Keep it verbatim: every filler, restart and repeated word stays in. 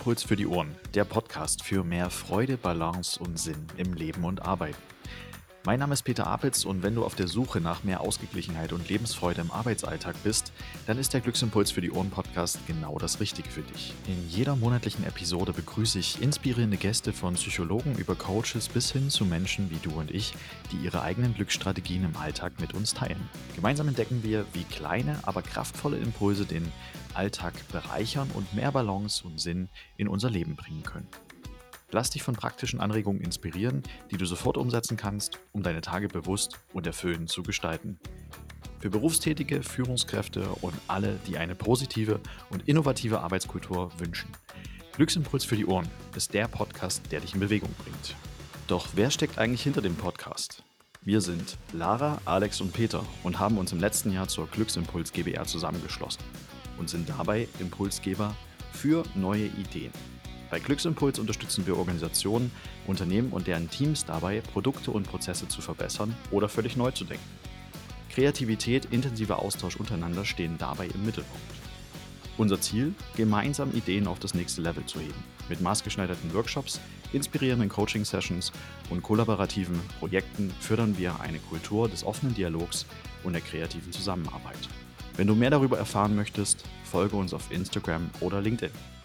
Glücksimpuls für die Ohren, der Podcast für mehr Freude, Balance und Sinn im Leben und Arbeiten. Mein Name ist Peter Apitz und wenn du auf der Suche nach mehr Ausgeglichenheit und Lebensfreude im Arbeitsalltag bist, dann ist der Glücksimpuls für die Ohren Podcast genau das Richtige für dich. In jeder monatlichen Episode begrüße ich inspirierende Gäste von Psychologen über Coaches bis hin zu Menschen wie du und ich, die ihre eigenen Glücksstrategien im Alltag mit uns teilen. Gemeinsam entdecken wir, wie kleine, aber kraftvolle Impulse den Alltag bereichern und mehr Balance und Sinn in unser Leben bringen können. Lass dich von praktischen Anregungen inspirieren, die du sofort umsetzen kannst, um deine Tage bewusst und erfüllend zu gestalten. Für Berufstätige, Führungskräfte und alle, die eine positive und innovative Arbeitskultur wünschen. Glücksimpuls für die Ohren ist der Podcast, der dich in Bewegung bringt. Doch wer steckt eigentlich hinter dem Podcast? Wir sind Lara, Alex und Peter und haben uns im letzten Jahr zur Glücksimpuls GbR zusammengeschlossen und sind dabei Impulsgeber für neue Ideen. Bei Glücksimpuls unterstützen wir Organisationen, Unternehmen und deren Teams dabei, Produkte und Prozesse zu verbessern oder völlig neu zu denken. Kreativität, intensiver Austausch untereinander stehen dabei im Mittelpunkt. Unser Ziel? Gemeinsam Ideen auf das nächste Level zu heben. Mit maßgeschneiderten Workshops, inspirierenden Coaching-Sessions und kollaborativen Projekten fördern wir eine Kultur des offenen Dialogs und der kreativen Zusammenarbeit. Wenn du mehr darüber erfahren möchtest, folge uns auf Instagram oder LinkedIn.